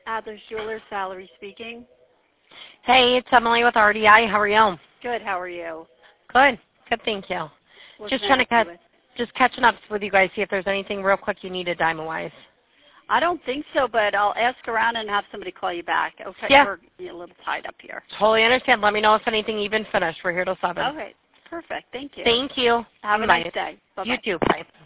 Adler's Jewelers, Valerie speaking. Hey, it's Emily with RDI. How are you? Good. How are you? Good. Good, thank you. What Just can I trying help to you with? just catching up with you guys, see if there's anything real quick you needed diamond-wise. I don't think so, but I'll ask around and have somebody call you back. Okay. Yeah. We're a little tied up here. Totally understand. Let me know if anything even finished. We're here till 7. Okay. Perfect. Thank you. Thank you. Have a Bye. nice day. Bye-bye. You too. Bye.